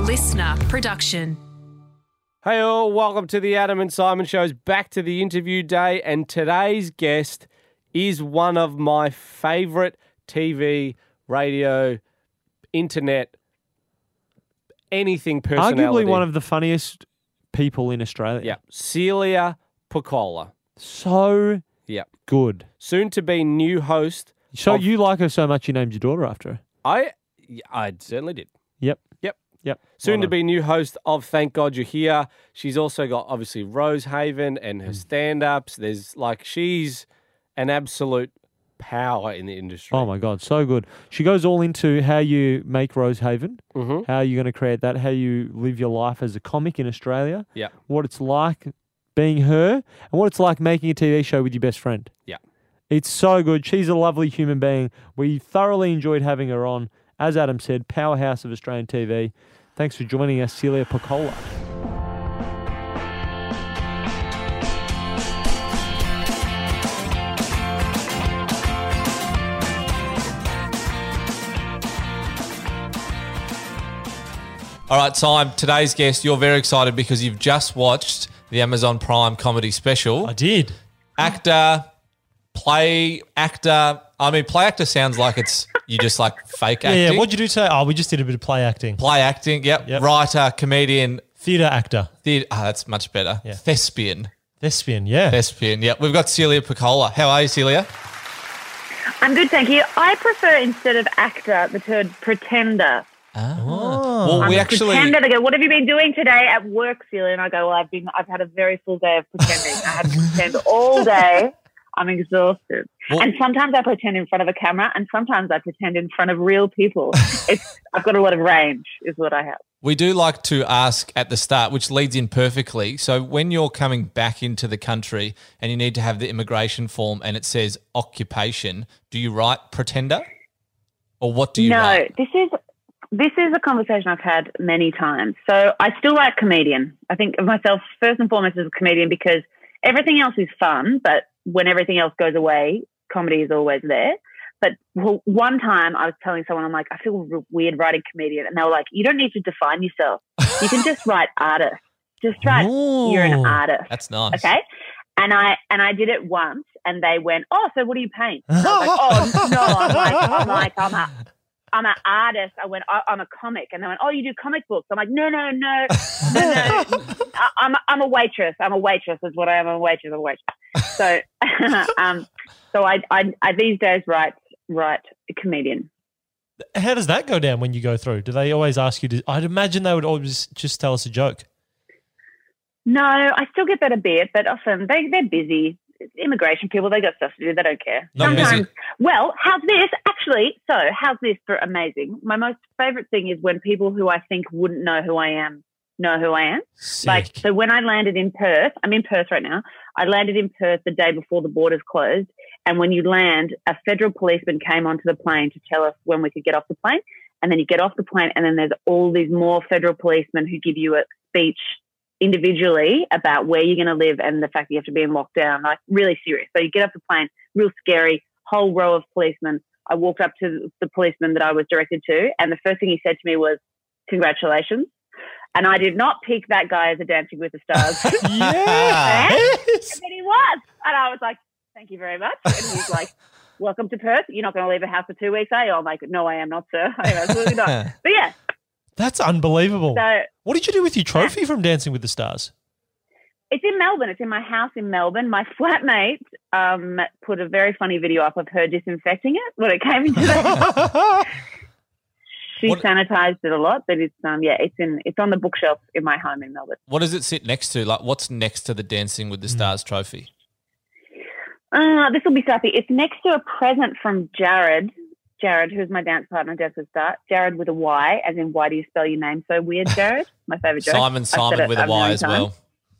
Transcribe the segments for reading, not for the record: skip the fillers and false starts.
listener production. Hey all, welcome to the Adam and Simon Show's Back to the Interview Day, and today's guest is one of my favourite TV, radio, internet, anything personality. Arguably one of the funniest people in Australia. Yeah, Celia Pacquola. So good. Soon to be new host. So you like her so much you named your daughter after her? I certainly did. Yep. Soon to be new host of Thank God You're Here. She's also got obviously Rosehaven and her stand-ups. She's an absolute power in the industry. Oh my God, so good. She goes all into how you make Rosehaven, how you're going to create that, how you live your life as a comic in Australia, what it's like being her, and what it's like making a TV show with your best friend. Yeah. It's so good. She's a lovely human being. We thoroughly enjoyed having her on. As Adam said, powerhouse of Australian TV. Thanks for joining us, Celia Pacquola. All right, Simon, today's guest, you're very excited because you've just watched the Amazon Prime comedy special. I did. Play actor. I mean, play actor sounds like it's you just like fake acting. Yeah, what'd you do today? Oh, we just did a bit of play acting. Play acting, yep. Writer, comedian. Theatre actor. That's much better. Yeah. Thespian, yeah. Thespian, yeah. We've got Celia Pacquola. How are you, Celia? I'm good, thank you. I prefer, instead of actor, the term pretender. Well, I'm we a actually pretender. They go, what have you been doing today at work, Celia? And I go, well, I've had a very full day of pretending. I had to pretend all day. I'm exhausted. Well, and sometimes I pretend in front of a camera, and sometimes I pretend in front of real people. I've got a lot of range, is what I have. we do like to ask at the start, which leads in perfectly. So when you're coming back into the country and you need to have the immigration form and it says occupation, do you write pretender? Or what do you write? No, this is a conversation I've had many times. So I still write comedian. I think of myself first and foremost as a comedian because everything else is fun, but when everything else goes away, comedy is always there. But one time I was telling someone, I'm like, I feel weird writing comedian. And they were like, you don't need to define yourself. You can just write artist. Just write, you're an artist. That's nice. Okay? And I did it once and they went, oh, so what do you paint? And I was like, oh, no, I'm an artist. I went, I'm a comic. And they went, oh, you do comic books? I'm like, no. I'm a waitress. I'm a waitress is what I am. I'm a waitress. So, so I these days write a comedian. How does that go down when you go through? Do they always ask you to? I'd imagine they would always just tell us a joke. No, I still get that a bit, but often they're busy. Immigration people, they got stuff to do. They don't care. Not Sometimes, busy. well, how's this? Actually, so how's this for amazing? My most favourite thing is when people who I think wouldn't know who I am know who I am. Sick. Like, so when I landed in Perth, I'm in Perth right now. I landed in Perth the day before the borders closed. And when you land, a federal policeman came onto the plane to tell us when we could get off the plane. And then you get off the plane and then there's all these more federal policemen who give you a speech individually about where you're going to live and the fact that you have to be in lockdown, like really serious. So you get off the plane, real scary, whole row of policemen. I walked up to the policeman that I was directed to and the first thing he said to me was, congratulations. And I did not pick that guy as a Dancing with the Stars. Yes. And then he was. And I was like, thank you very much. And he's like, welcome to Perth. You're not going to leave the house for 2 weeks, are you? I'm like, no, I am not, sir. I am absolutely not. But yeah. That's unbelievable. So, what did you do with your trophy from Dancing with the Stars? it's in Melbourne. It's in my house in Melbourne. My flatmate put a very funny video up of her disinfecting it when it came into the She sanitized it a lot, but it's it's on the bookshelf in my home in Melbourne. What does it sit next to? Like, what's next to the Dancing with the Stars trophy? This will be stuffy. It's next to a present from Jared. Jared, who's my dance partner, Dance with Start. Jared with a Y, as in why do you spell your name so weird, Jared? My favourite joke. Simon with a Y as well.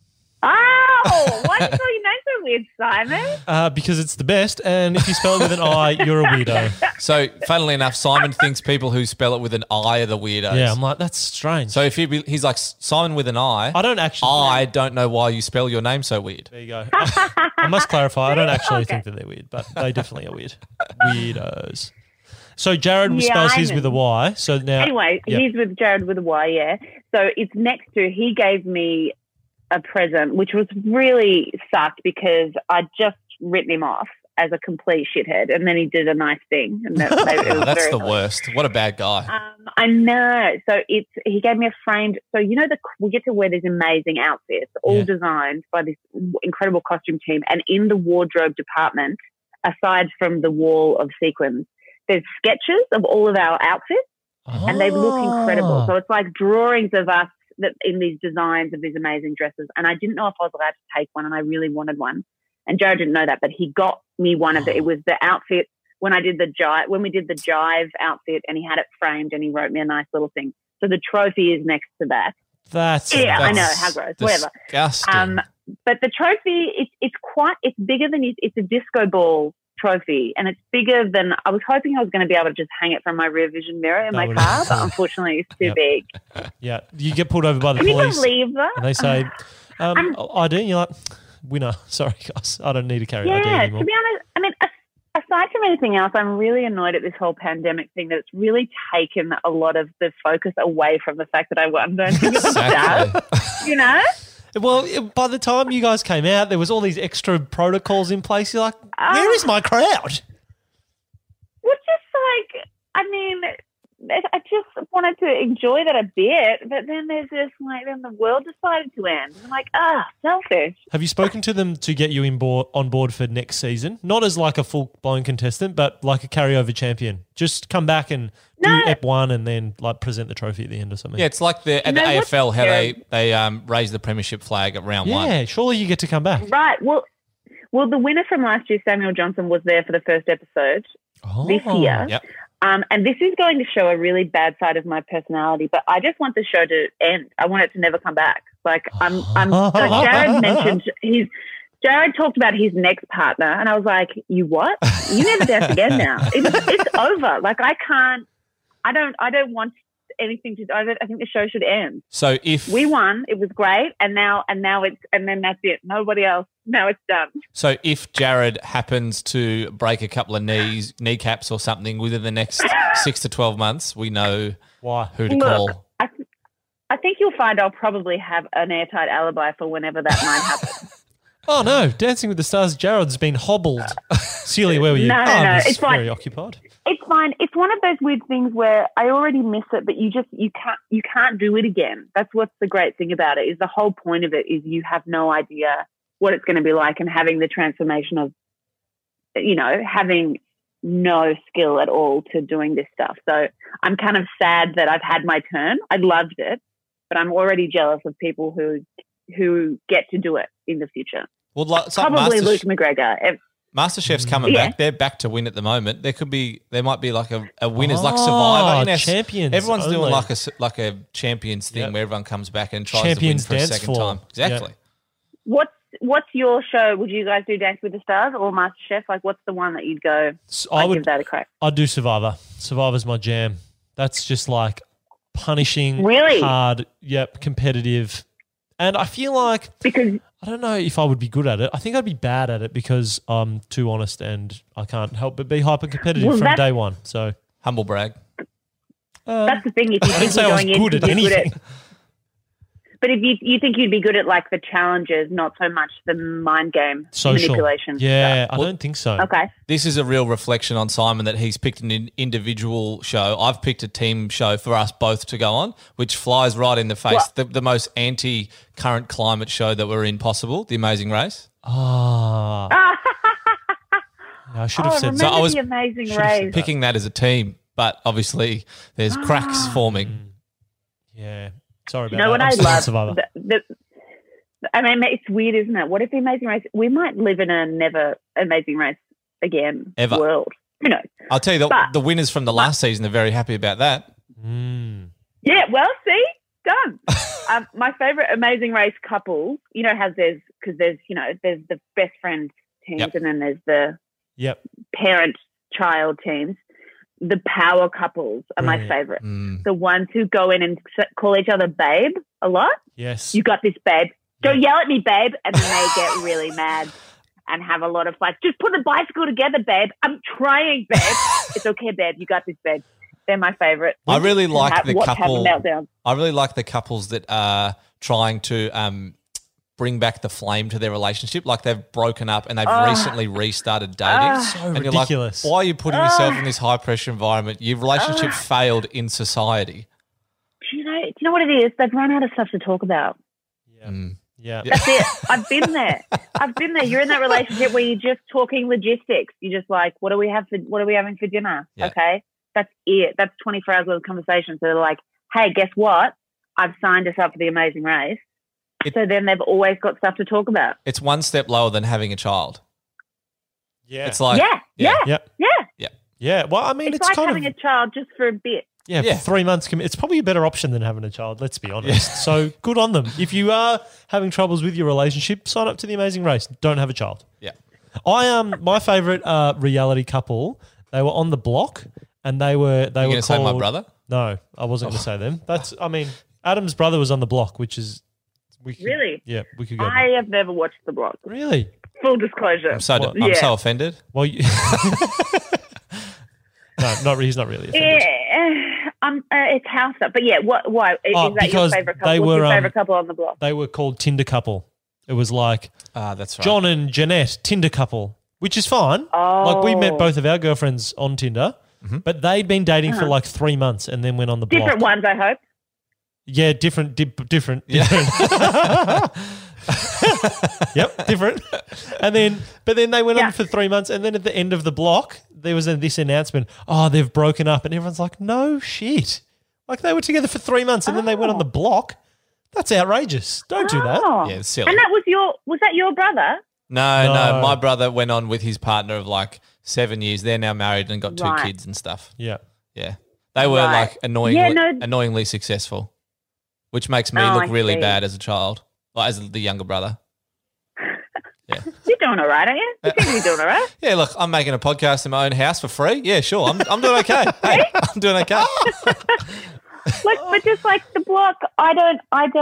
Oh, why do you spell your name so weird, Simon? Because it's the best, and if you spell it with an I, you're a weirdo. So, funnily enough, Simon thinks people who spell it with an I are the weirdos. Yeah, I'm like, that's strange. So if he's like, Simon with an I, I don't actually. I don't know why you spell your name so weird. There you go. I must clarify, I don't actually think that they're weird, but they definitely are weird. Weirdos. So Jared spells his with a Y. So now, anyway, he's with Jared with a Y. Yeah. So it's next to. He gave me a present, which was really sucked because I'd just written him off as a complete shithead, and then he did a nice thing, and that's the worst. What a bad guy. I know. So he gave me a framed. So we get to wear these amazing outfits, all designed by this incredible costume team, and in the wardrobe department, aside from the wall of sequins, there's sketches of all of our outfits, and they look incredible. So it's like drawings of us that in these designs of these amazing dresses, and I didn't know if I was allowed to take one, and I really wanted one. And Jared didn't know that, but he got me one of it was the outfit when we did the jive outfit, and he had it framed, and he wrote me a nice little thing. So the trophy is next to that. I know, how gross. Disgusting. Whatever. But the trophy, it's bigger than it's a disco ball trophy, and it's bigger than I was hoping I was going to be able to just hang it from my rear vision mirror in my car, but unfortunately it's too big. Yeah, you get pulled over by the police. Can you believe that? And they say, ID, and you're like, winner. Sorry, guys, I don't need to carry ID anymore. Yeah, to be honest, I mean, aside from anything else, I'm really annoyed at this whole pandemic thing that it's really taken a lot of the focus away from the fact that I won. Don't think it's that, Well, by the time you guys came out, there was all these extra protocols in place. You're like, where is my crowd? Well, just like, I mean, I just wanted to enjoy that a bit, but then there's just then the world decided to end. I'm like, selfish. Have you spoken to them to get you on board for next season? Not as like a full-blown contestant, but like a carryover champion. Just come back and do Ep 1 and then like present the trophy at the end or something. Yeah, it's like at the AFL how they raise the premiership flag at round 1. Yeah, surely you get to come back. Right. Well, the winner from last year, Samuel Johnson, was there for the first episode this year. Yep. And this is going to show a really bad side of my personality, but I just want the show to end. I want it to never come back. Like Jared mentioned Jared talked about his next partner, and I was like, "You what? You never dance again now. It's over. Like I don't want anything to. I think the show should end. So if we won, it was great, and then that's it. Nobody else. Now it's done. So if Jared happens to break a couple of kneecaps or something within the next 6 to 12 months, we know who to call. I think you'll find I'll probably have an airtight alibi for whenever that might happen. Oh no! Dancing with the Stars, Jared's been hobbled. Celia, where were you? No, it's fine. Very occupied. It's fine. It's one of those weird things where I already miss it, but you can't do it again. That's what's the great thing about it. Is the whole point of it is you have no idea what it's going to be like, and having the transformation of, having no skill at all to doing this stuff. So I'm kind of sad that I've had my turn. I loved it, but I'm already jealous of people who get to do it in the future. Well, it's like probably Luke McGregor. MasterChef's coming back. They're back to win at the moment. There might be like a winners, like Survivor. Champions. Everyone's only. Doing like a champions thing where everyone comes back and tries to win for a second time. Exactly. Yep. What's your show? Would you guys do Dance with the Stars or MasterChef? Like, what's the one that you'd go? I would give that a crack. I'd do Survivor. Survivor's my jam. That's just like punishing, really hard. Yep, competitive. And I feel like I don't know if I would be good at it. I think I'd be bad at it because I'm too honest and I can't help but be hyper competitive from day one. So humble brag. That's the thing. If you I didn't say I was good at anything. But if you think you'd be good at like the challenges, not so much the mind game manipulation. Yeah, stuff. I don't think so. Okay. This is a real reflection on Simon that he's picked an individual show. I've picked a team show for us both to go on, which flies right in the face. The most anti-current climate show that we're in possible, The Amazing Race. I should have said so. I was The Amazing Race. Picking that as a team, but obviously there's cracks forming. Yeah. Sorry about that. You know what I love? I mean, it's weird, isn't it? What if The Amazing Race? We might live in a never Amazing Race again world. Who knows? I'll tell you, the winners from the last season are very happy about that. Yeah, well, see? Done. My favourite Amazing Race couples, how there's the best friend teams and then there's the parent-child teams. The power couples are my favourite. The ones who go in and call each other babe a lot. Yes. You got this, babe. Don't yell at me, babe. And then they get really mad and have a lot of fights. Just put the bicycle together, babe. I'm trying, babe. It's okay, babe. You got this, babe. They're my favorite. I really like the Having couple. meltdowns. I really like the couples that are trying to bring back the flame to their relationship. Like they've broken up and they've recently restarted dating. So and ridiculous. You're like, why are you putting yourself in this high pressure environment? Your relationship failed in society. Do you know what it is? They've run out of stuff to talk about. Yeah. That's it. I've been there. You're in that relationship where you're just talking logistics. You're just like, what are we having for dinner? Yeah. Okay. That's it. That's 24 hours of conversation. So they're like, hey, guess what? I've signed us up for the Amazing Race. So then they've always got stuff to talk about. It's one step lower than having a child. Yeah. It's like Yeah. Well, I mean, It's like kind having of a child just for a bit. Yeah, Yeah. for 3 months. It's probably a better option than having a child, let's be honest. So good on them. If you are having troubles with your relationship, sign up to The Amazing Race. Don't have a child. Yeah. My favourite reality couple, they were on The Block and they were You're going to say my called- brother? No, I wasn't going to say them. Adam's brother was on The Block, which is... Really? Yeah, we could go. I have never watched The Block. Really? Full disclosure. I'm so offended. Well, no, he's not really offended. It's House Up. But yeah, why? Is that your because favourite couple? they What's were, your favourite couple on The Block? They were called Tinder Couple. It was like That's right. John and Jeanette, Tinder couple, which is fine. Like we met both of our girlfriends on Tinder, but they'd been dating for like 3 months and then went on The Block. Different ones, I hope. Yeah, different. Yep, different. But then they went on for 3 months, and then at the end of The Block, there was this announcement. Oh, they've broken up, and everyone's like, "No shit!" Like they were together for 3 months, and then they went on The Block. That's outrageous. Don't do that. Oh. Yeah, it's silly. And that was that your brother? No. My brother went on with his partner of like 7 years. They're now married and got two Right. kids and stuff. Yeah. Yeah. They were Right. like annoyingly successful, which makes me look I really see. bad as a child, like as the younger brother. Yeah. You're doing all right, aren't you? You seem to be doing all right. Yeah, look, I'm making a podcast in my own house for free. Yeah, sure. I'm doing okay. Hey, I'm doing okay. But just like The Block, I don't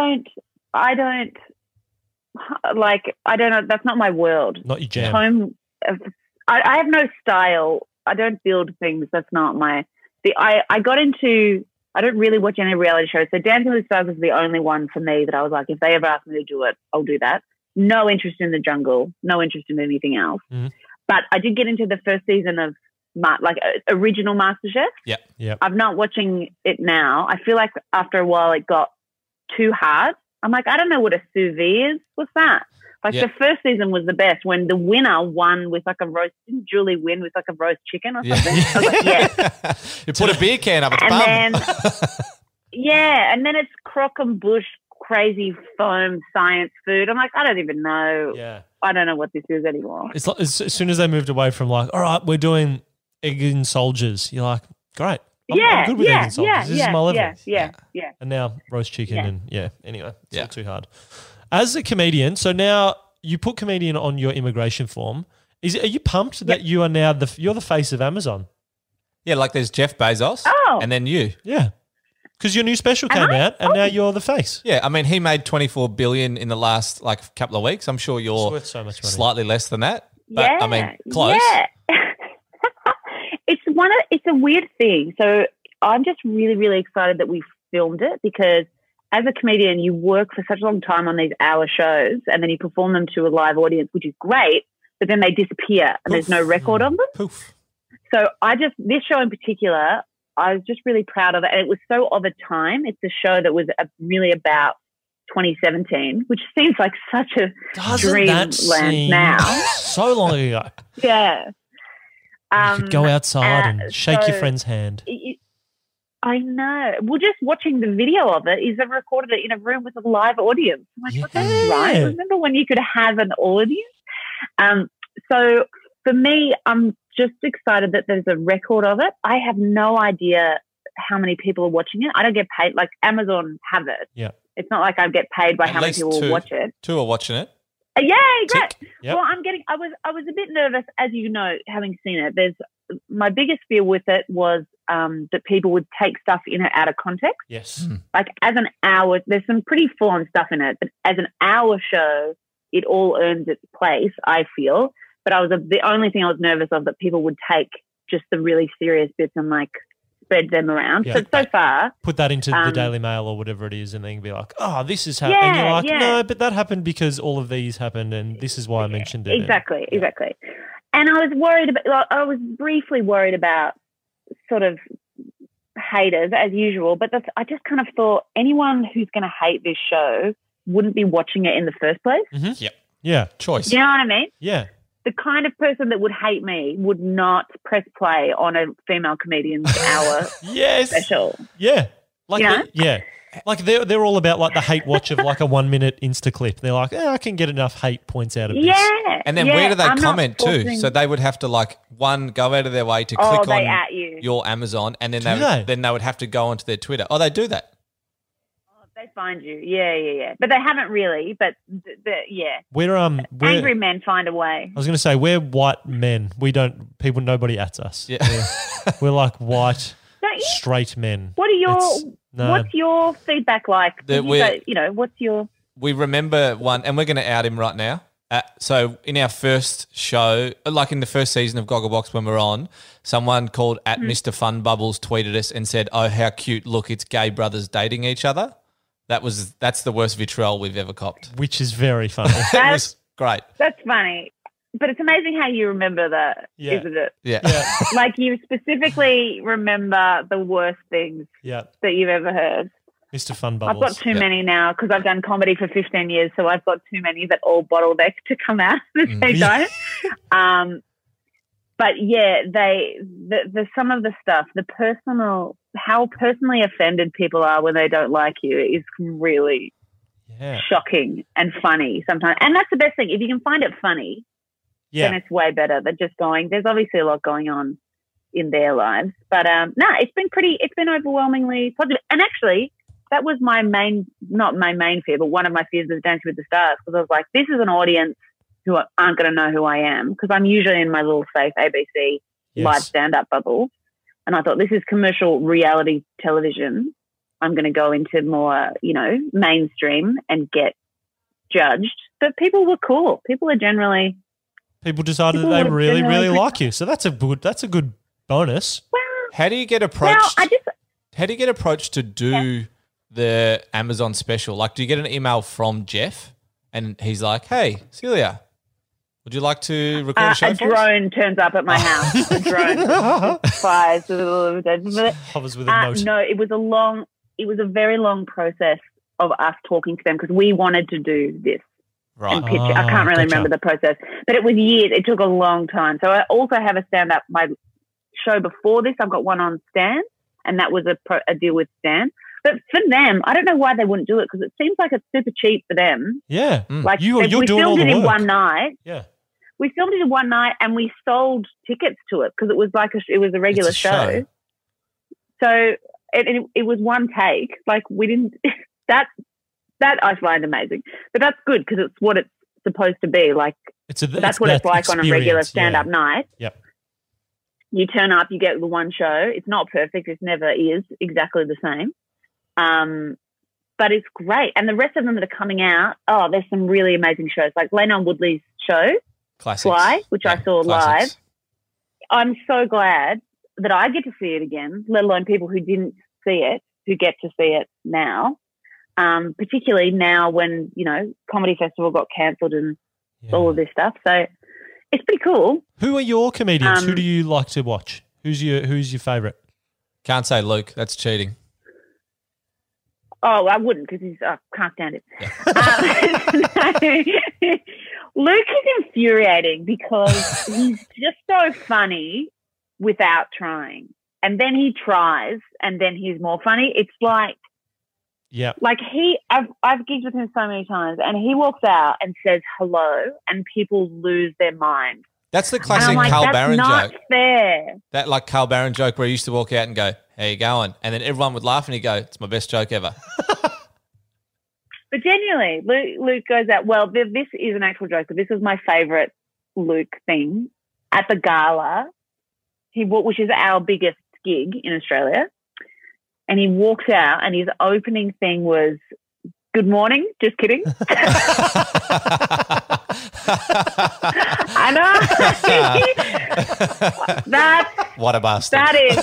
know. That's not my world. Not your jam. I have no style. I don't build things. That's not my. I got into. I don't really watch any reality shows. So Dancing with the Stars was the only one for me that I was like, if they ever ask me to do it, I'll do that. No interest in The Jungle. No interest in anything else. Mhm. But I did get into the first season of original MasterChef. Yeah. Yeah. I'm not watching it now. I feel like after a while it got too hard. I'm like, I don't know what a sous vide is. What's that? Like the first season was the best when the winner won with like a roast. Didn't Julie win with like a roast chicken or something? I was like, yes. You put a beer can up its And bum. then, and then it's crock and bush, crazy foam science food. I'm like, I don't even know. Yeah. I don't know what this is anymore. It's like as soon as they moved away from like, all right, we're doing egg and soldiers. You're like, great. I'm good with egg and soldiers. This is my level. Yeah. And now roast chicken and anyway, it's Yeah. all too hard. As a comedian, so now you put comedian on your immigration form. Are you pumped that you are now you're the face of Amazon? Yeah, like there's Jeff Bezos and then you. Yeah. Because your new special came out and now you're the face. Yeah, I mean, he made $24 billion in the last like couple of weeks. I'm sure you're It's worth so much money. slightly less than that. But I mean, close. Yeah. It's a weird thing. So I'm just really, really excited that we filmed it because as a comedian, you work for such a long time on these hour shows and then you perform them to a live audience, which is great, but then they disappear and there's no record of them. Poof. So this show in particular, I was just really proud of it. And it was so of a time. It's a show that was really about 2017, which seems like such a dreamland now. So long ago. Yeah. You could go outside and shake your friend's hand. I know. Well, just watching the video of it is they've recorded it in a room with a live audience. I'm like, well, that's right. Remember when you could have an audience? So for me, I'm just excited that there's a record of it. I have no idea how many people are watching it. I don't get paid. Like Amazon have it. Yeah. It's not like I get paid by At how many least people watch it. Two are watching it. Yeah, great. Yep. Well, I was a bit nervous, as you know, having seen it. My biggest fear with it was that people would take stuff in or out of context. Yes. Like as an hour, there's some pretty full-on stuff in it, but as an hour show, it all earns its place, I feel. But the only thing I was nervous of that people would take just the really serious bits and like spread them around. Yeah. So far, put that into the Daily Mail or whatever it is, and then be like, "Oh, this is happening." And you're like, "No, but that happened because all of these happened, and this is why I mentioned it." Exactly. And I was briefly worried about sort of haters as usual, but I just kind of thought anyone who's going to hate this show wouldn't be watching it in the first place. Mm-hmm. Yep. Yeah. Choice. Do you know what I mean? Yeah. The kind of person that would hate me would not press play on a female comedian's hour special. Yeah. Like, you know? yeah. Like they're all about like the hate watch of like a 1 minute Insta clip. They're like, I can get enough hate points out of this. Yeah. And then where do they comment too? So they would have to like go out of their way to click on at you. your Amazon, and then they would have to go onto their Twitter. Oh, they do that. They find you. Yeah. But they haven't really, but yeah. We're angry men find a way. I was going to say, we're white men. Nobody at us. Yeah. We're like white, straight men. What's your feedback like? What's your... We remember one, and we're going to out him right now. So in our first show, like in the first season of Gogglebox when we're on, someone called at Mr. Fun Bubbles tweeted us and said, "Oh, how cute, look, it's gay brothers dating each other." That's the worst vitriol we've ever copped. Which is very funny. It was great. That's funny. But it's amazing how you remember that, isn't it? Yeah. Like you specifically remember the worst things that you've ever heard. Mr. Fun Bubbles. I've got too many now because I've done comedy for 15 years, so I've got too many that all bottleneck to come out if they don't. But yeah, the some of the stuff, how personally offended people are when they don't like you is really shocking and funny sometimes. And that's the best thing. If you can find it funny, then it's way better than just going, there's obviously a lot going on in their lives. But it's been overwhelmingly positive. And actually, that was not my main fear, but one of my fears was Dancing with the Stars, because I was like, this is an audience who aren't going to know who I am, because I'm usually in my little safe ABC live stand-up bubble. And I thought, this is commercial reality television. I'm going to go into more, mainstream and get judged. But people were cool. People decided that they really, really like you. So that's a good bonus. Well, how do you get approached? How do you get approached to do the Amazon special? Like, do you get an email from Jeff and he's like, "Hey, Celia, would you like to record a show for us?" A drone turns up at my house. A drone flies. Hovers with a note. No, it was a very long process of us talking to them because we wanted to do this. Right. And pitch it. I can't really remember the process, but it was years. It took a long time. So I also have a stand-up, my show before this. I've got one on Stan, and that was a deal with Stan. But for them, I don't know why they wouldn't do it, because it seems like it's super cheap for them. Yeah. Like you're doing all the work. We filmed it in one night. Yeah. We filmed it in one night and we sold tickets to it because it was like it was a regular show. So it was one take. Like we didn't that I find amazing. But that's good because it's what it's supposed to be. Like that's what it's like on a regular stand-up night. Yep. You turn up, you get the one show. It's not perfect. It never is exactly the same. But it's great. And the rest of them that are coming out, there's some really amazing shows. Like Lena Woodley's show, Classics. Fly, which I saw live. I'm so glad that I get to see it again, let alone people who didn't see it, who get to see it now. Particularly now when, Comedy Festival got cancelled and all of this stuff. So it's pretty cool. Who are your comedians? Who do you like to watch? Who's your favourite? Can't say Luke. That's cheating. Oh, I wouldn't because can't stand it. Yeah. Luke is infuriating because he's just so funny without trying. And then he tries and then he's more funny. It's like, I've gigged with him so many times and he walks out and says hello and people lose their mind. That's the classic Carl Barron joke. That's not fair. That like Carl Barron joke where he used to walk out and go, "How you going?" And then everyone would laugh and he'd go, "It's my best joke ever." But genuinely, Luke goes out, well, this is an actual joke, but this is my favourite Luke thing. At the gala, which is our biggest gig in Australia, and he walks out and his opening thing was, "Good morning, just kidding." I know. What a bastard.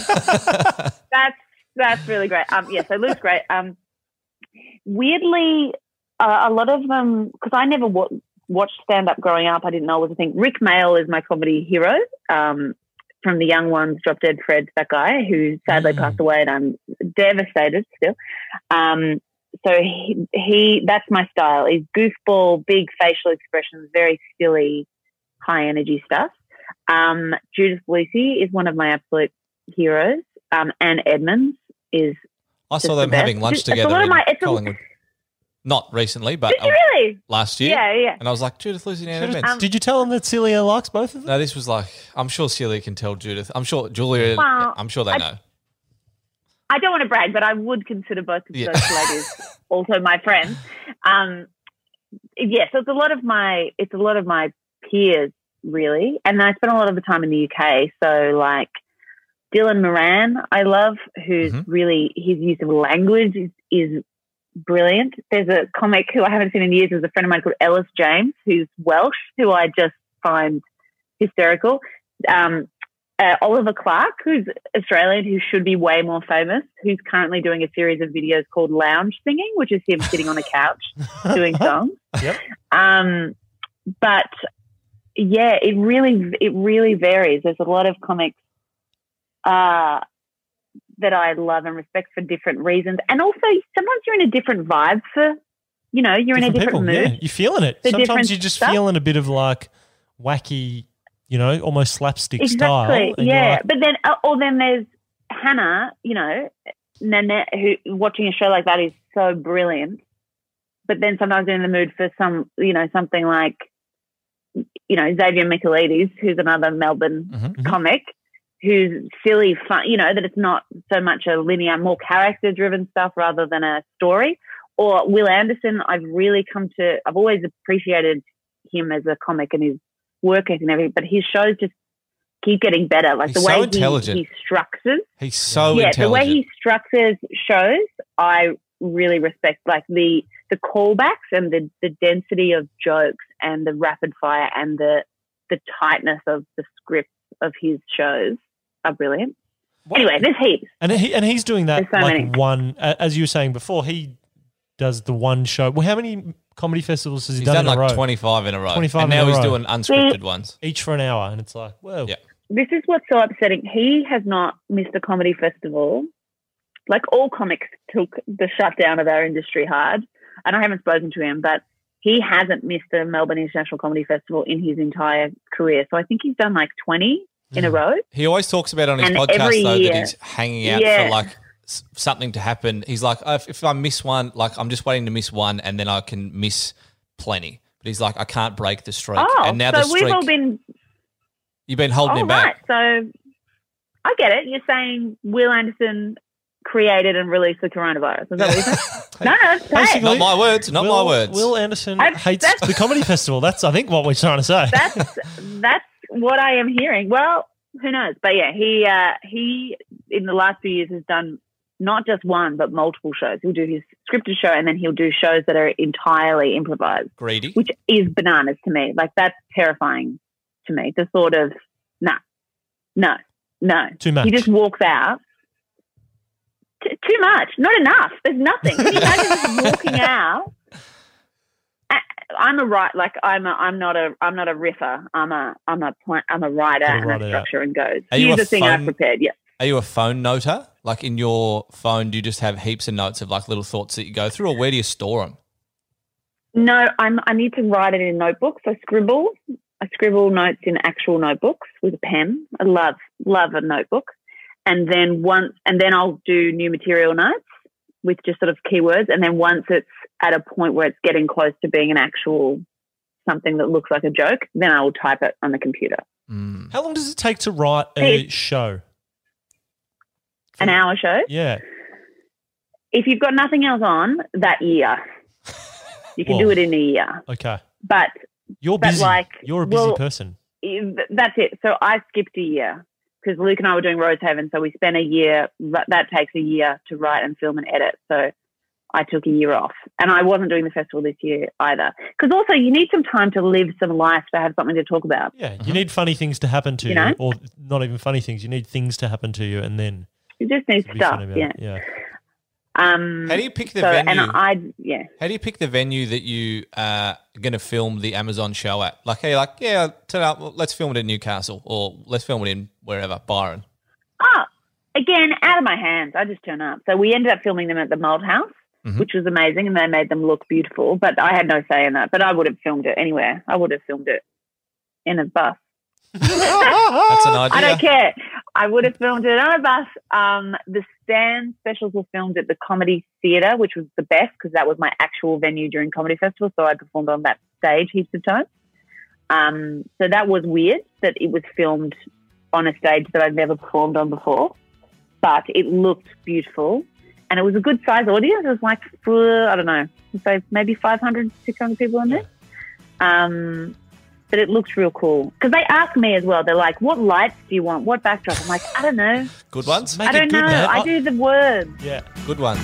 That's really great. So Luke's great. Weirdly, a lot of them, because I never watched stand-up growing up. I didn't know it was a thing. Rick Mail is my comedy hero. From the Young Ones, Drop Dead Fred's that guy who sadly passed away, and I'm devastated still. So he that's my style. He's goofball, big facial expressions, very silly, high energy stuff. Judith Lucy is one of my absolute heroes. Anne Edmonds is. I saw them having lunch together in Collingwood. Not recently, but really? Last year. Yeah. And I was like, Judith Lucy and Anne Edmonds. Did you tell them that Celia likes both of them? No, this was like, I'm sure Celia can tell Judith. I'm sure Julia, I'm sure they know. I don't want to brag, but I would consider both of those ladies also my friends. So it's a lot of my peers, really. And I spent a lot of the time in the UK. So like Dylan Moran, I love, who's really, his use of language is brilliant. There's a comic who I haven't seen in years. There's a friend of mine called Ellis James, who's Welsh, who I just find hysterical. Oliver Clark, who's Australian, who should be way more famous, who's currently doing a series of videos called Lounge Singing, which is him sitting on a couch doing songs. Yep. But yeah, it really varies. There's a lot of comics that I love and respect for different reasons. And also sometimes you're in a different vibe for, you're in a different mood. Yeah, you're feeling it. Sometimes you're just feeling a bit of like wacky, almost slapstick style. Exactly, yeah. But then, then there's Hannah, Nanette, who watching a show like that is so brilliant. But then sometimes you're in the mood for something like, Xavier Michaelides, who's another Melbourne comic, who's silly, fun, that it's not so much a linear, more character-driven stuff rather than a story. Or Will Anderson, I've always appreciated him as a comic and his work ethic and everything, but his shows just keep getting better. Like he's the way so intelligent. He structures. He's so intelligent. The way he structures shows, I really respect, like the callbacks and the density of jokes and the rapid fire and the tightness of the scripts of his shows are brilliant. Anyway, there's heaps. And he's doing that so many. one, as you were saying before, he does the one show. Well, how many comedy festivals has he done in a row? 25 in a row. 25 and now he's doing unscripted ones. Each for an hour. And it's like, whoa. Yeah. This is what's so upsetting. He has not missed a comedy festival. Like all comics took the shutdown of our industry hard. And I haven't spoken to him, but he hasn't missed the Melbourne International Comedy Festival in his entire career. So I think he's done like 20 in a row. He always talks about on his podcast, though, that he's hanging out for like something to happen. He's like, if I miss one, like I'm just waiting to miss one and then I can miss plenty. But he's like, I can't break the streak. Oh, and now so the streak, we've all been... You've been holding him back. Right. So I get it. You're saying Will Anderson created and released the coronavirus. Is that what you're saying? No, not my words. Not my words. Will Anderson hates the comedy festival. That's, I think, what we're trying to say. That's what I am hearing. Well, who knows? But yeah, he in the last few years has done not just one but multiple shows. He'll do his scripted show and then he'll do shows that are entirely improvised. Greedy, which is bananas to me. Like that's terrifying to me. The sort of no, too much. He just walks out. Too much, not enough. There's nothing. Can you imagine just walking out? I'm not a riffer. I'm a writer and a structure and goes. Here's the thing I've prepared. Yeah. Are you a phone noter? Like in your phone, do you just have heaps of notes of like little thoughts that you go through, or where do you store them? No, I need to write it in notebooks. I scribble notes in actual notebooks with a pen. I love a notebook. And then I'll do new material notes with just sort of keywords. And then once it's at a point where it's getting close to being an actual something that looks like a joke, then I will type it on the computer. Mm. How long does it take to write a show? An hour show? Yeah. If you've got nothing else on, that year. You can do it in a year. Okay. But you're busy. You're a busy person. That's it. So I skipped a year. Because Luke and I were doing Rosehaven, so we spent a year. That takes a year to write and film and edit. So I took a year off, and I wasn't doing the festival this year either. Because also, you need some time to live some life to have something to talk about. Yeah, you need funny things to happen to you, or not even funny things. You need things to happen to you, and then you just need stuff. Yeah. How do you pick the venue? How do you pick the venue that you are going to film the Amazon show at? Like, hey, tonight, let's film it in Newcastle, or let's film it in wherever, Byron. Again, out of my hands. I just turn up. So we ended up filming them at the Malthouse, which was amazing, and they made them look beautiful. But I had no say in that. But I would have filmed it anywhere. I would have filmed it in a bus. That's an idea. I don't care. I would have filmed it on a bus. The Stan specials were filmed at the Comedy Theatre, which was the best because that was my actual venue during Comedy Festival. So I performed on that stage heaps of times. So that was weird that it was filmed on a stage that I'd never performed on before. But it looked beautiful, and it was a good size audience. It was like, I don't know, so maybe 500, 600 people in there. But it looks real cool. Because they ask me as well, they're like, what lights do you want? What backdrop? I'm like, I don't know. Good ones? I don't know. I do the words. Yeah. Good ones.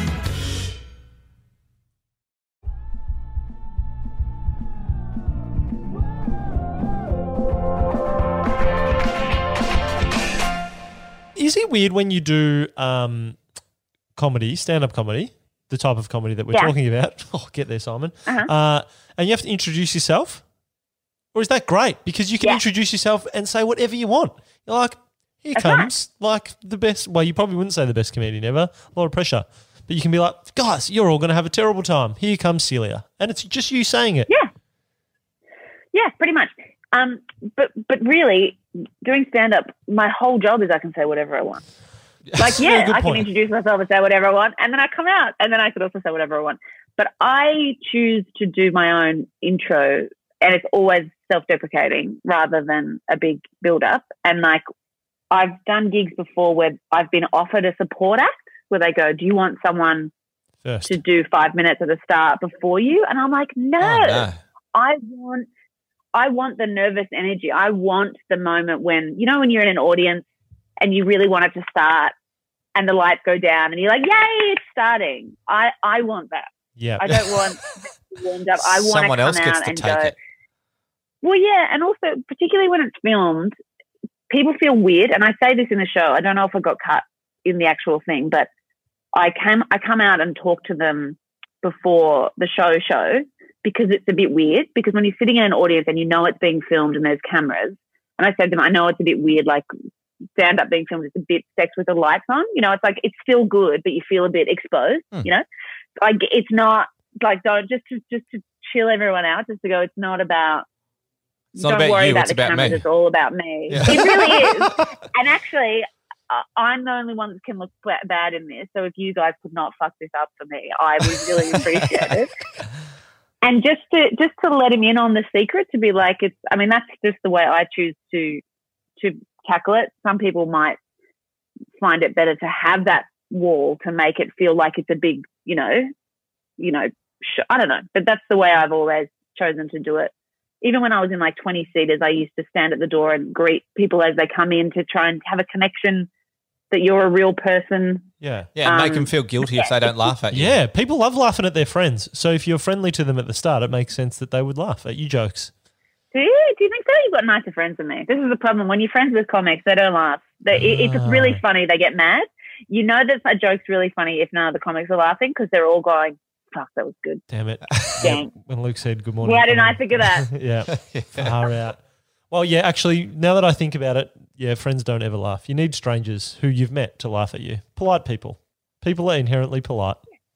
Is it weird when you do comedy, stand-up comedy, the type of comedy that we're talking about? Oh, get there, Simon. And you have to introduce yourself? Or is that great? Because you can introduce yourself and say whatever you want. You're like, here comes like the best. Well, you probably wouldn't say the best comedian ever. A lot of pressure. But you can be like, guys, you're all going to have a terrible time. Here comes Celia. And it's just you saying it. Yeah. Yeah, pretty much. But really, doing stand-up, my whole job is I can say whatever I want. Like, I can introduce myself and say whatever I want, and then I come out, and then I could also say whatever I want. But I choose to do my own intro, and it's always self-deprecating rather than a big build-up. And, like, I've done gigs before where I've been offered a support act where they go, do you want someone to do 5 minutes at the start before you? And I'm like, no. I want the nervous energy. I want the moment when you're in an audience and you really want it to start and the lights go down and you're like, yay, it's starting. I want that. Yeah. I don't want warmed up. I want someone to come else gets out to and take go. it. Well, yeah, and also particularly when it's filmed, people feel weird. And I say this in the show. I don't know if I got cut in the actual thing, but I come out and talk to them before the show. Because it's a bit weird, because when you're sitting in an audience and you know it's being filmed and there's cameras, and I said to them, I know it's a bit weird, like stand-up being filmed, it's a bit sex with the lights on. It's like it's still good, but you feel a bit exposed, Like it's not, like, don't, just to chill everyone out, just to go, it's not about, it's not don't about worry you, about it's the about cameras, me. it's all about me. Yeah. It really is. And actually, I'm the only one that can look bad in this, so if you guys could not fuck this up for me, I would really appreciate it. And just to let him in on the secret, to be like, that's just the way I choose to tackle it. Some people might find it better to have that wall to make it feel like it's a big, I don't know. But that's the way I've always chosen to do it. Even when I was in like 20-seaters, I used to stand at the door and greet people as they come in to try and have a connection that you're a real person. Yeah. Yeah, and make them feel guilty if they don't laugh at you. Yeah, people love laughing at their friends. So if you're friendly to them at the start, it makes sense that they would laugh at you jokes. Do you think so? You've got nicer friends than me. This is the problem. When you're friends with comics, they don't laugh. If it's really funny, they get mad. You know that a joke's really funny if none of the comics are laughing because they're all going, fuck, that was good. Damn it. Dang. When Luke said good morning. Why didn't I figure that? Yeah, far out. Well, yeah, actually, now that I think about it, yeah, friends don't ever laugh. You need strangers who you've met to laugh at you. Polite people. People are inherently polite.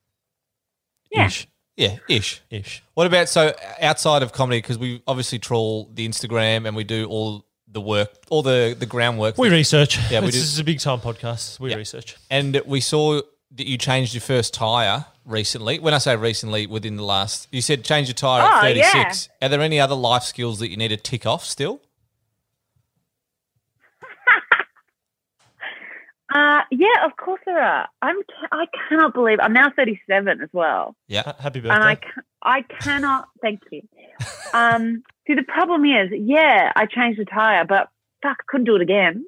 Yeah. Ish. Yeah, ish. Ish. What about, so outside of comedy, because we obviously trawl the Instagram and we do all the work, all the groundwork. We research. Yeah, we this do. is a big time podcast. We research. And we saw that you changed your first tyre recently. When I say recently, within the last, you said change your tyre at 36. Yeah. Are there any other life skills that you need to tick off still? Yeah, of course there are. I cannot believe I'm now 37 as well. Yeah, happy birthday. And I cannot. Thank you. See, the problem is, I changed the tire, but fuck, I couldn't do it again.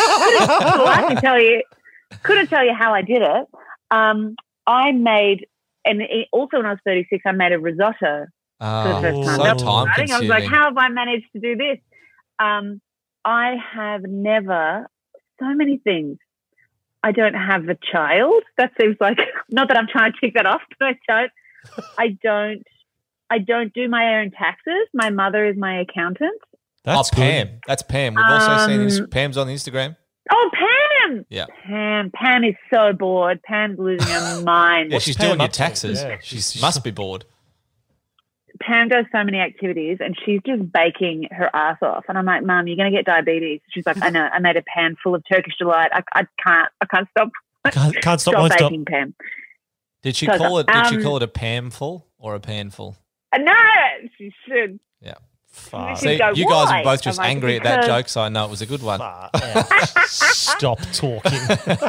I couldn't tell you how I did it. I made also when I was 36, I made a risotto for the first time. So That was time exciting. I was like, consuming. how have I managed to do this? I have never, so many things. I don't have a child. That seems like, not that I'm trying to tick that off, but I don't do my own taxes. My mother is my accountant. That's Pam. good. That's Pam. We've also seen Pam's on Instagram. Oh, Pam! Yeah. Pam is so bored. Pam's losing her mind. Yeah, she's Pam doing your up to? taxes. Yeah, She must be bored. Pam does so many activities and she's just baking her ass off. And I'm like, Mum, you're going to get diabetes. She's like, I know. I made a pan full of Turkish delight. I can't stop. Can't stop, won't stop. baking, Pam. Did she So, call it? Did she call it a Pamful or a panful? No, she should. Yeah. Fuck. She See, go, you guys "Why?" are both just I'm like, angry at that "Because-" joke, so I know it was a good one. Stop talking.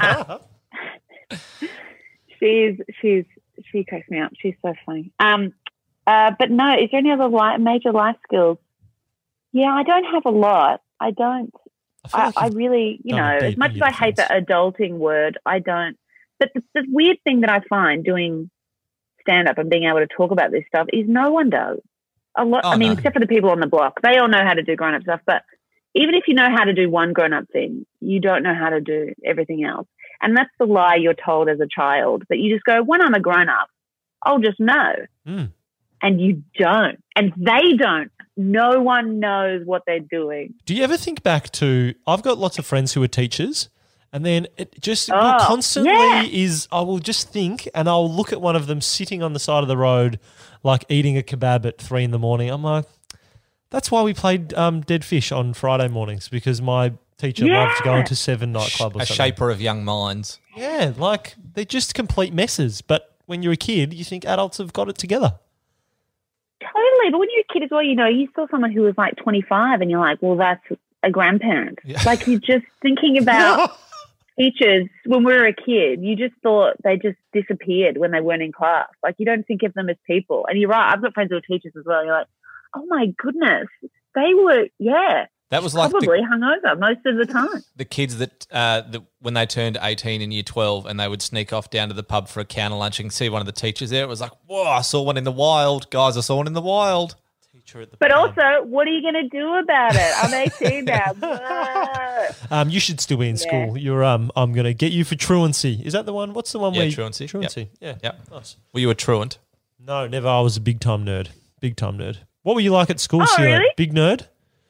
She cracks me up. She's so funny. But no, is there any other major life skills? Yeah, I don't have a lot. I don't. I really, as much as I hate the adulting word, I don't. But the weird thing that I find doing stand-up and being able to talk about this stuff is no one does. A lot. Oh, I mean, no. except for the people on the block. They all know how to do grown-up stuff. But even if you know how to do one grown-up thing, you don't know how to do everything else. And that's the lie you're told as a child, that you just go, when I'm a grown-up, I'll just know. Mm. And you don't. And they don't. No one knows what they're doing. Do you ever think back to, I've got lots of friends who are teachers, and then it just will constantly I will just think, and I'll look at one of them sitting on the side of the road, like eating a kebab at 3 a.m. I'm like, that's why we played Dead Fish on Friday mornings, because my teacher loved going to 7 nightclub or A something. shaper of young minds. Yeah, like they're just complete messes. But when you're a kid, you think adults have got it together. Totally. But when you're a kid as well, you saw someone who was like 25 and you're like, well, that's a grandparent. Yeah. Like, you're just thinking about teachers when we were a kid. You just thought they just disappeared when they weren't in class. Like, you don't think of them as people. And you're right. I've got friends who are teachers as well. You're like, oh, my goodness. They were, That was like probably hungover most of the time. the kids that when they turned 18 in year 12 and they would sneak off down to the pub for a counter lunch and see one of the teachers there. It was like, whoa, I saw one in the wild. Guys, I saw one in the wild. Teacher at the But pub. also, what are you going to do about it? I'm 18 now. What? You should still be in school. You're I'm going to get you for truancy. Is that the one? What's the one Yeah, where truancy. Truancy. Yeah. Yep. Nice. Were you a truant? No, never. I was a big time nerd. Big time nerd. What were you like at school, Oh, Sheila? really? Big nerd?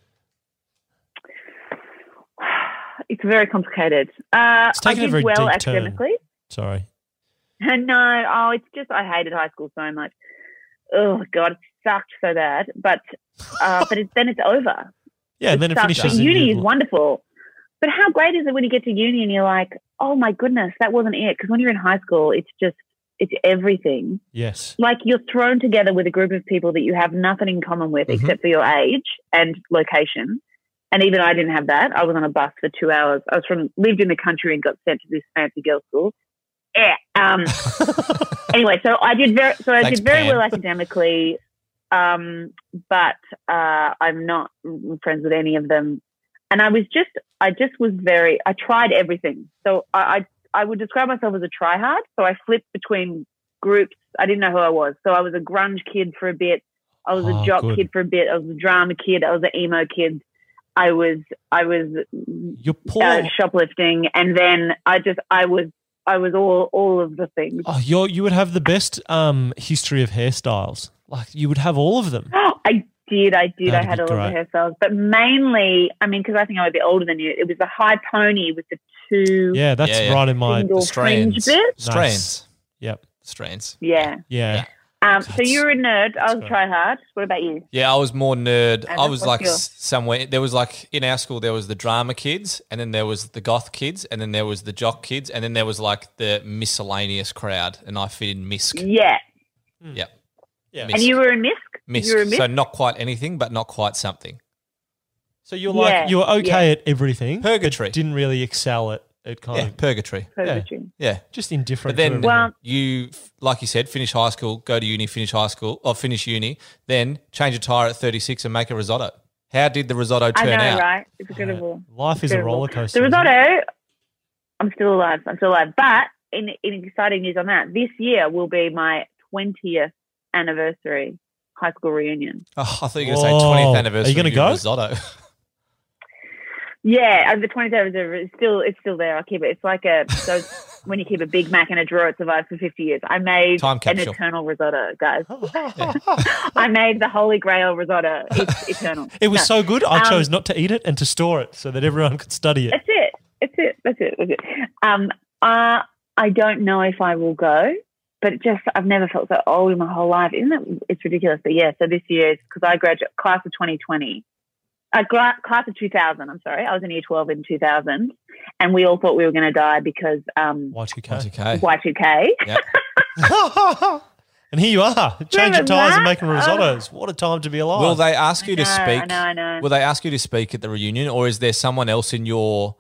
It's very complicated. I taken a did very well deep turn. academically. Sorry. No, it's just I hated high school so much. Oh God, it sucked so bad. But then it's over. Yeah, and then it sucks. finishes. But in uni your- is wonderful. But how great is it when you get to uni and you're like, oh my goodness, that wasn't it? Because when you're in high school, it's everything. Yes. Like, you're thrown together with a group of people that you have nothing in common with except for your age and location. And even I didn't have that. I was on a bus for 2 hours. Lived in the country and got sent to this fancy girls' school. Yeah. Anyway, so I did Thanks, very Pam. well academically, but I'm not friends with any of them. And I tried everything. So I would describe myself as a tryhard. So I flipped between groups. I didn't know who I was. So I was a grunge kid for a bit. I was a jock good. kid for a bit. I was a drama kid. I was an emo kid. I was You're poor. shoplifting, and then I was all of the things. Oh, you would have the best history of hairstyles. Like, you would have all of them. I did. I That'd had be all of great. the hairstyles, but mainly, I mean, because I think I'm a bit older than you. It was the high pony with the two Yeah, that's Yeah, yeah. right in my. single fringe bits. Strands. Yep. Strands. Yeah. Yeah. So you're a nerd. I was a tryhard. What about you? Yeah, I was more nerd. And I was what's like your- somewhere. There was like in our school, there was the drama kids, and then there was the goth kids, and then there was the jock kids, and then there was like the miscellaneous crowd, and I fit in MISC. Yeah. Yep. Yeah. And you were a misc? MISC. You were a misc? So not quite anything, but not quite something. So you're like, you were okay at everything. Purgatory. But didn't really excel at kind Yeah, of purgatory. Purgatory. Yeah. just indifferent. But then to everything. Well- you, like you said, finish high school, go to uni, finish high school, or finish uni, then change a tire at 36 and make a risotto. How did the risotto I turn know, out? right? It's incredible. Life is a Incredible. roller coaster. The isn't it? risotto, I'm still alive. But in exciting news on that, this year will be my 20th anniversary high school reunion. Oh, I thought you were going to say 20th anniversary. Are you going to go? Risotto. Yeah, the 20th anniversary it's still there. I'll keep it. It's like when you keep a Big Mac in a drawer, it survives for 50 years. I made an eternal risotto, guys. I made the Holy Grail risotto. It's eternal. It was so good, I chose not to eat it and to store it so that everyone could study it. That's it. I don't know if I will go, but I've never felt so old in my whole life. Isn't it? It's ridiculous. But yeah, so this year is because I graduated class of 2020. Class of 2000, I'm sorry. I was in year 12 in 2000, and we all thought we were going to die because Y2K. Y2K. Yep. And here you are, changing tyres and making risottos. What a time to be alive. Will they ask you to speak? I know. Will they ask you to speak at the reunion, or is there someone else in your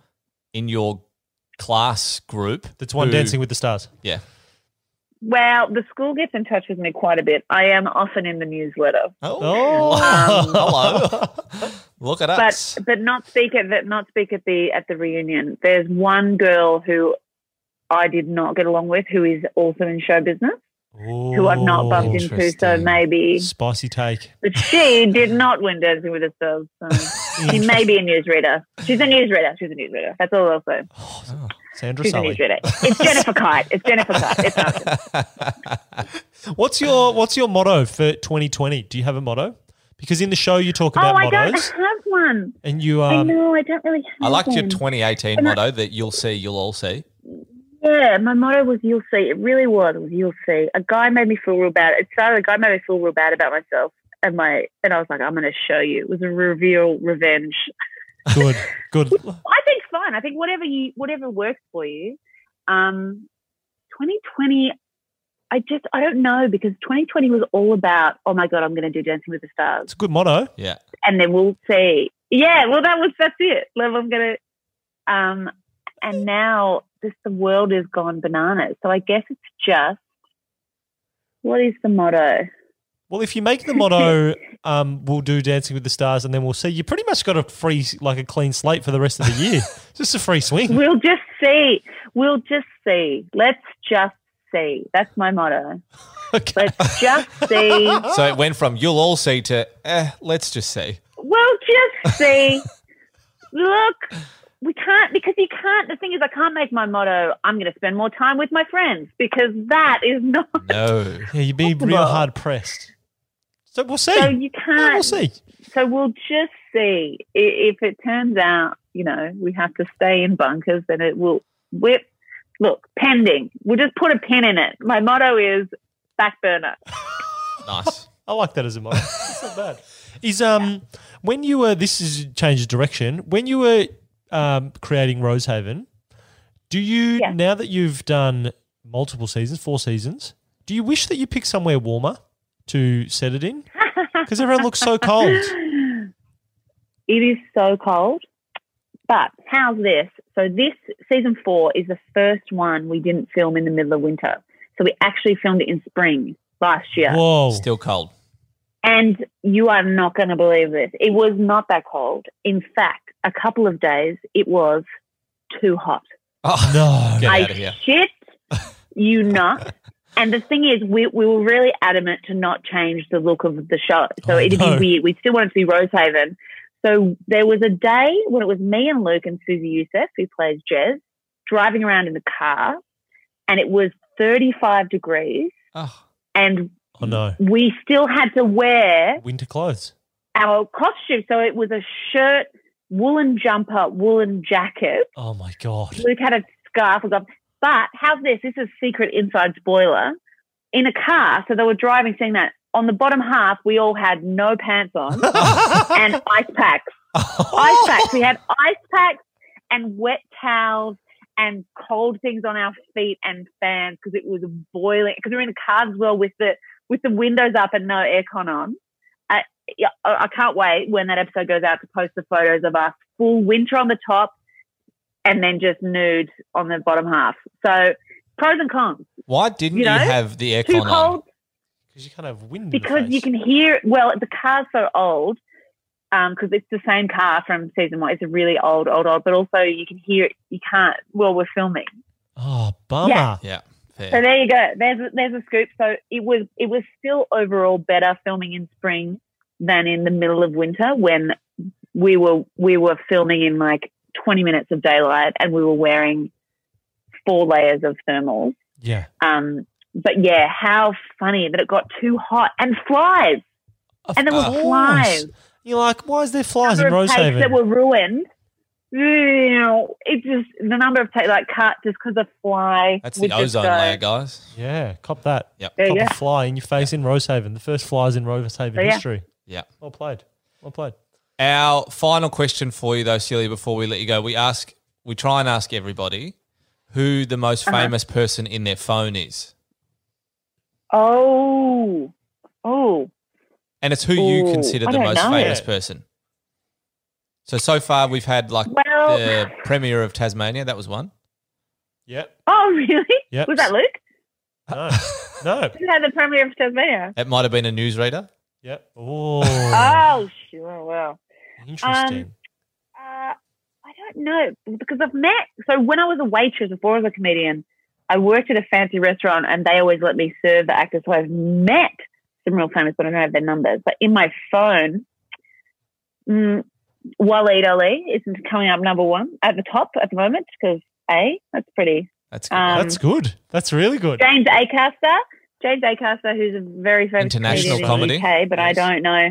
class group that's one Dancing with the Stars? Yeah. Well, the school gets in touch with me quite a bit. I am often in the newsletter. Hello. Look at us. But not speak at the reunion. There's one girl who I did not get along with, who is also in show business, who I've not bumped into. So maybe spicy take. But she did not win Dancing with the Stars. So she may be a newsreader. She's a newsreader. That's all I'll say. Sandra She's Sully. A newsreader. It's Jennifer Kite. It's not. What's your motto for 2020? Do you have a motto? Because in the show you talk about mottos. I don't have one. And you I know, I don't really have I liked your one. 2018 motto that you'll see, you'll all see. Yeah, my motto was "You'll see." It really was. It was "You'll see." A guy made me feel real bad. A guy made me feel real bad about myself, and I was like, "I'm going to show you." It was a reveal revenge. Good. I think fine. I think whatever works for you. 2020. I don't know, because 2020 was all about, oh my God, I'm going to do Dancing with the Stars. It's a good motto. Yeah. And then we'll see. Yeah, well, that's it. I'm going to, and now the world has gone bananas. So I guess it's just, what is the motto? Well, if you make the motto, we'll do Dancing with the Stars and then we'll see, you pretty much got a clean slate for the rest of the year. Just a free swing. We'll just see. Let's just see. That's my motto. Okay. Let's just see. So it went from "you'll all see" to let's just see. We'll just see. Look, we can't, because you can't. The thing is, I can't make my motto, I'm going to spend more time with my friends, because that is not. No. Yeah, you'd be real hard pressed. So we'll see. So you can't. Yeah, we'll see. So we'll just see. If it turns out, we have to stay in bunkers, then it will whip. Look, pending. We'll just put a pin in it. My motto is back burner. Nice. I like that as a motto. It's not bad. Is when you were, this is changes direction, when you were creating Rosehaven, do you, now that you've done multiple seasons, 4 seasons, do you wish that you picked somewhere warmer to set it in? Because everyone looks so cold. It is so cold. But how's this? So this season 4 is the first one we didn't film in the middle of winter. So we actually filmed it in spring last year. Whoa. Still cold. And you are not going to believe this. It was not that cold. In fact, a couple of days it was too hot. Oh, no. Get out of here. Shit you not. And the thing is, we were really adamant to not change the look of the show. So it'd be weird. We still wanted to be Rosehaven. So there was a day when it was me and Luke and Susie Youssef, who plays Jez, driving around in the car, and it was 35 degrees. Oh. And no. We still had to wear winter clothes, our costume. So it was a shirt, woolen jumper, woolen jacket. Oh my God. Luke had a scarf. But how's this? This is a secret inside spoiler. In a car, so they were driving, saying that on the bottom half, we all had no pants on and ice packs. Ice packs. We had ice packs and wet towels and cold things on our feet and fans, because it was boiling. Because we were in a car as well with the windows up and no aircon on. I can't wait when that episode goes out to post the photos of us full winter on the top and then just nude on the bottom half. So pros and cons. Why didn't you have the aircon too cold? on? Because you can't have wind. Because you can hear. Well, the car's so old, because it's the same car from season 1. It's a really old. But also you can hear it. You can't. Well, we're filming. Oh, bummer. Yeah. So there you go. There's a scoop. So it was still overall better filming in spring than in the middle of winter when we were filming in like 20 minutes of daylight and we were wearing 4 layers of thermals. Yeah. But yeah, how funny that it got too hot and flies. And there were flies. You're like, why is there flies in Number of takes Rosehaven? that were ruined. You know, it just the number of takes like cut just because of fly. That's the ozone layer, guys. Yeah, cop that. Yep. There you Cop go. a fly in your face in Rosehaven. The first flies in Rosehaven Yeah. history. Yeah. Well played. Well played. Our final question for you, though, Celia, before we let you go, we try and ask everybody who the most famous person in their phone is. Oh. And it's who you Ooh, consider I the don't most know. famous person. So far we've had like Well- the Premier of Tasmania. That was one. Yep. Oh, really? Yep. Was that Luke? No. No. Who had the Premier of Tasmania? It might have been a newsreader. Yep. Oh. Oh, sure. Well, Interesting. I don't know because I've met. So when I was a waitress before I was a comedian, I worked at a fancy restaurant and they always let me serve the actors. So I've met some real famous, but I don't have their numbers. But in my phone, Waleed Ali is coming up number 1 at the top at the moment because that's pretty. That's good. That's good. That's really good. James Acaster, who's a very famous International comedian comedy. in the UK, but Yes.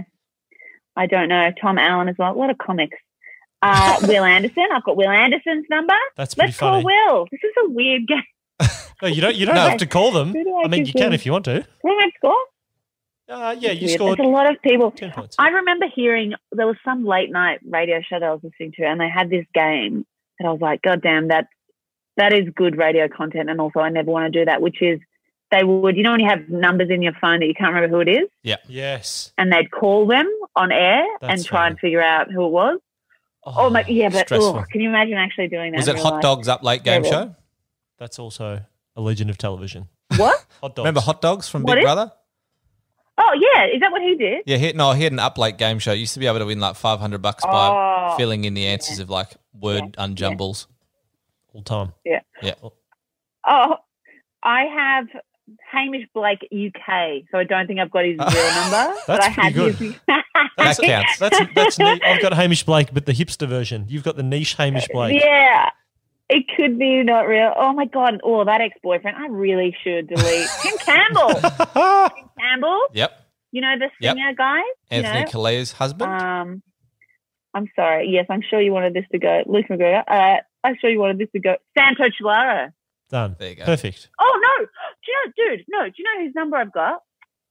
I don't know. Tom Allen as well. A lot of comics. Will Anderson. I've got Will Anderson's number. That's pretty Let's call funny. Will. This is a weird game. No, you don't have to call them. Who do I I mean, you give can them? if you want to. What did I score? Yeah, you Weird. scored There's a lot of people. 10 points. I remember hearing there was some late night radio show that I was listening to, and they had this game that I was like, God damn, that is good radio content. And also, I never want to do that, which is they would, you know, when you have numbers in your phone that you can't remember who it is, Yes. and they'd call them on air That's and try funny. and figure out who it was. Oh my, yeah, but stressful. can you imagine actually doing that? Was in it real Hot life? Dogs Up Late game Terrible. show? That's also a legend of television. What? Hot dogs. Remember Hot Dogs from What Big is- Brother? Oh yeah, is that what he did? Yeah, he had an Up Late game show. You used to be able to win like $500 by Oh. filling in the answers of like word unjumbles. All time. Yeah. Yeah. Oh, I have Hamish Blake UK, so I don't think I've got his real number. but I pretty had good. his. That counts. That's neat. I've got Hamish Blake, but the hipster version. You've got the niche Hamish Blake. Yeah, it could be not real. Oh my god! Oh, that ex-boyfriend. I really should delete Tim Campbell. Tim Campbell. Yep. You know the Yep. singer guy. Anthony You know? Callea's husband. I'm sorry. Yes, I'm sure you wanted this to go. Luke McGregor. I'm sure you wanted this to go. Santo Chilaro. Done. There you go. Perfect. Oh no! Do you know, dude? No, do you know whose number I've got?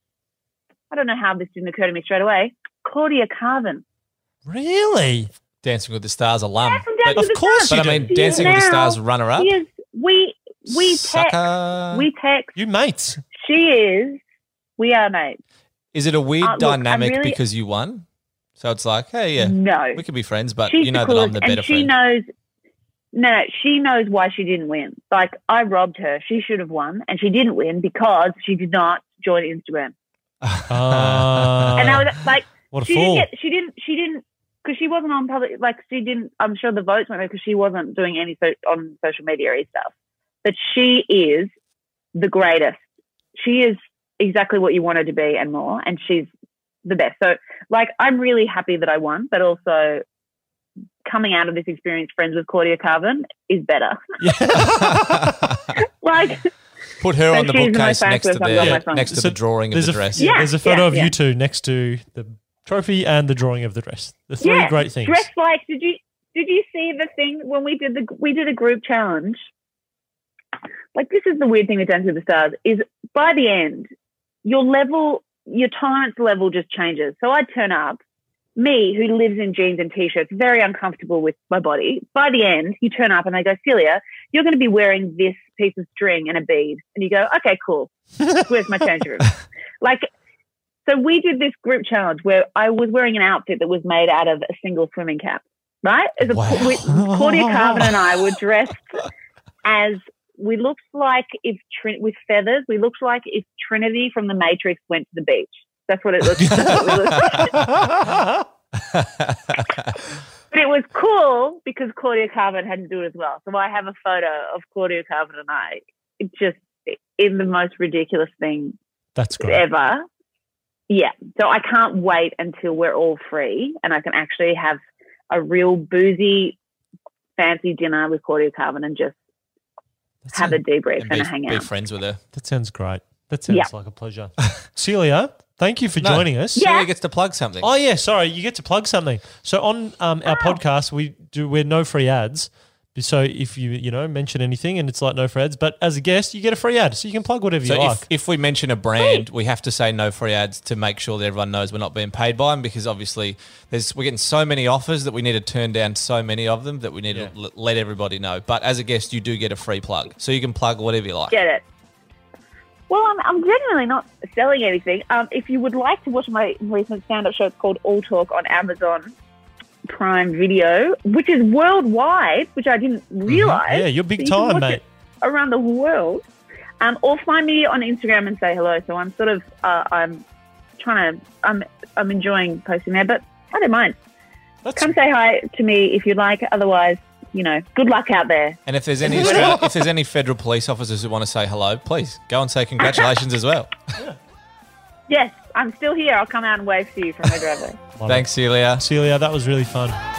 I don't know how this didn't occur to me straight away. Claudia Carvin. Really? Dancing with the Stars alum. Yeah, from Dancing But, with the course Stars. but I you mean, She is Dancing with the now- Stars runner up. She is. We text. Sucker. We text. You mates. She is. We are mates. Is it a weird Look, I'm dynamic really- because you won? So it's like, hey, yeah, No. we could be friends, but She's you know the that I'm coolest, the better and she friend. knows. No, she knows why she didn't win. Like I robbed her. She should have won, and she didn't win because she did not join Instagram. And I was like, what a she fool. didn't, because she wasn't on public. Like she didn't. I'm sure the votes went there because she wasn't doing any on social media stuff. But she is the greatest. She is exactly what you want her to be and more, and she's the best. So, like, I'm really happy that I won, but also coming out of this experience friends with Claudia Carvin is better. Like, Put her So on the she's the most bookcase next to famous person on my the phone. next to So the drawing of There's the a, dress. Yeah. there's a photo of yeah. you two next to the trophy and the drawing of the dress. The three great things. Dress like, did you see the thing when we did a group challenge? Like, this is the weird thing with Dancing with the Stars is by the end, your tolerance level just changes. So I turn up, me who lives in jeans and t-shirts, very uncomfortable with my body. By the end, you turn up and they go, Celia, you're going to be wearing this piece of string and a bead. And you go, okay, cool. Where's my change room? Like, so we did this group challenge where I was wearing an outfit that was made out of a single swimming cap, right? Claudia Carvin and I were dressed as, we looked like with feathers, we looked like if Trinity from The Matrix went to the beach. That's what it looked like. But it was cool because Claudia Carvin had to do it as well. So I have a photo of Claudia Carvin and I. It in the most ridiculous thing That's great. ever. Yeah. So I can't wait until we're all free and I can actually have a real boozy, fancy dinner with Claudia Carvin and just have a debrief and hang out. Be friends with her. That sounds great. That sounds like a pleasure. Celia, thank you for joining us. Celia gets to plug something. Oh, yeah, sorry. You get to plug something. So on our podcast, we're no free ads. So if you mention anything and it's like no free ads, but as a guest, you get a free ad. So you can plug whatever you like. If we mention a brand, we have to say no free ads to make sure that everyone knows we're not being paid by them because obviously we're getting so many offers that we need to turn down so many of them that we need to let everybody know. But as a guest, you do get a free plug. So you can plug whatever you like. Get it. Well, I'm genuinely not selling anything. If you would like to watch my recent stand-up show, it's called All Talk on Amazon Prime Video, which is worldwide, which I didn't realise. Yeah, you're big time, mate. Around the world. Or find me on Instagram and say hello. So I'm sort of, I'm enjoying posting there, but I don't mind. Come say hi to me if you'd like. Otherwise, good luck out there. And if there's any federal police officers who want to say hello, please go and say congratulations as well. Yes, I'm still here. I'll come out and wave to you from my driveway. Thanks, Celia. Celia, that was really fun.